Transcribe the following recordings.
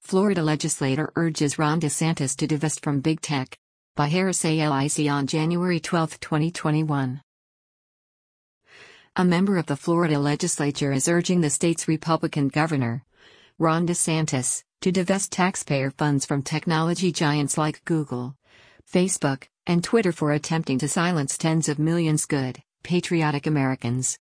Florida legislator urges Ron DeSantis to divest from big tech. By Harris ALIC on January 12, 2021. A member of the Florida legislature is urging the state's Republican governor, Ron DeSantis, to divest taxpayer funds from technology giants like Google, Facebook, and Twitter for attempting to silence tens of millions good, patriotic Americans.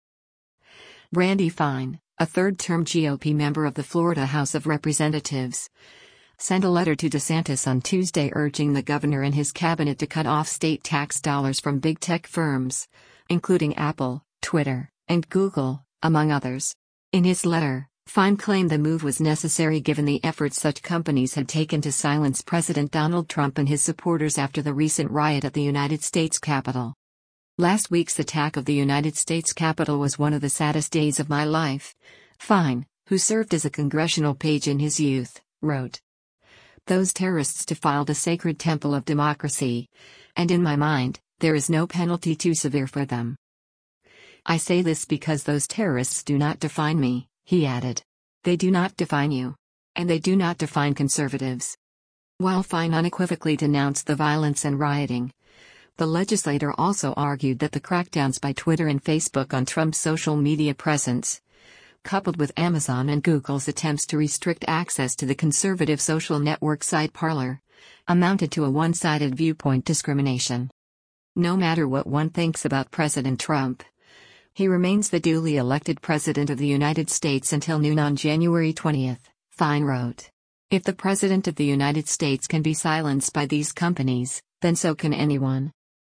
Randy Fine, a third-term GOP member of the Florida House of Representatives, sent a letter to DeSantis on Tuesday urging the governor and his cabinet to cut off state tax dollars from big tech firms, including Apple, Twitter, and Google, among others. In his letter, Fine claimed the move was necessary given the efforts such companies had taken to silence President Donald Trump and his supporters after the recent riot at the United States Capitol. Last week's attack of the United States Capitol was one of the saddest days of my life, Fine, who served as a congressional page in his youth, wrote. Those terrorists defiled a sacred temple of democracy, and in my mind, there is no penalty too severe for them. I say this because those terrorists do not define me, he added. They do not define you. And they do not define conservatives. While Fine unequivocally denounced the violence and rioting, the legislator also argued that the crackdowns by Twitter and Facebook on Trump's social media presence, coupled with Amazon and Google's attempts to restrict access to the conservative social network site Parler, amounted to a one-sided viewpoint discrimination. No matter what one thinks about President Trump, he remains the duly elected President of the United States until noon on January 20, Fine wrote. If the President of the United States can be silenced by these companies, then so can anyone.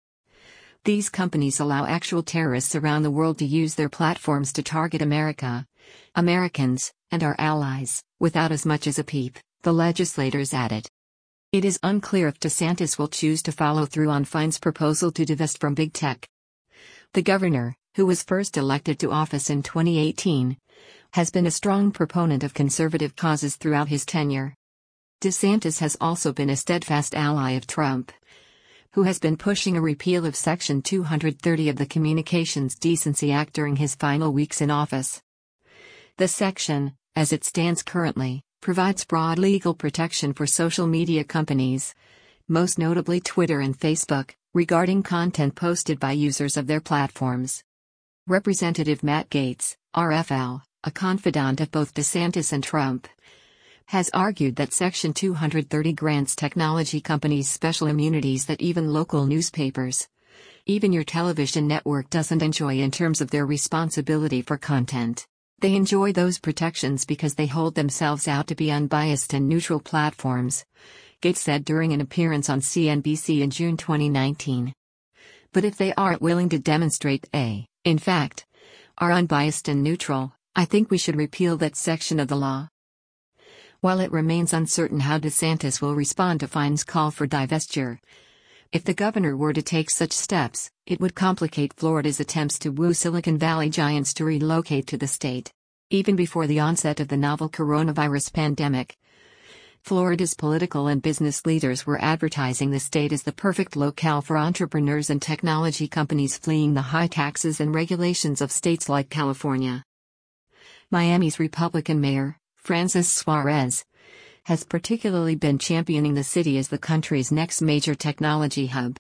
These companies allow actual terrorists around the world to use their platforms to target America, Americans, and our allies, without as much as a peep, the legislators added. It is unclear if DeSantis will choose to follow through on Fine's proposal to divest from big tech. The governor, who was first elected to office in 2018, has been a strong proponent of conservative causes throughout his tenure. DeSantis has also been a steadfast ally of Trump, who has been pushing a repeal of Section 230 of the Communications Decency Act during his final weeks in office. The section, as it stands currently, provides broad legal protection for social media companies, most notably Twitter and Facebook, regarding content posted by users of their platforms. Representative Matt Gaetz, RFL, a confidant of both DeSantis and Trump, has argued that Section 230 grants technology companies special immunities that even local newspapers, even your television network, doesn't enjoy in terms of their responsibility for content. They enjoy those protections because they hold themselves out to be unbiased and neutral platforms, Gaetz said during an appearance on CNBC in June 2019. But if they aren't willing to demonstrate they, in fact, are unbiased and neutral, I think we should repeal that section of the law. While it remains uncertain how DeSantis will respond to Fine's call for divestiture, if the governor were to take such steps, it would complicate Florida's attempts to woo Silicon Valley giants to relocate to the state. Even before the onset of the novel coronavirus pandemic, Florida's political and business leaders were advertising the state as the perfect locale for entrepreneurs and technology companies fleeing the high taxes and regulations of states like California. Miami's Republican mayor, Francis Suarez, has particularly been championing the city as the country's next major technology hub.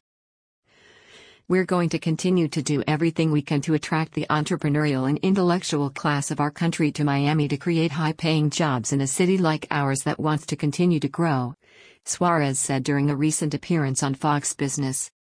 We're going to continue to do everything we can to attract the entrepreneurial and intellectual class of our country to Miami to create high-paying jobs in a city like ours that wants to continue to grow, Suarez said during a recent appearance on Fox Business.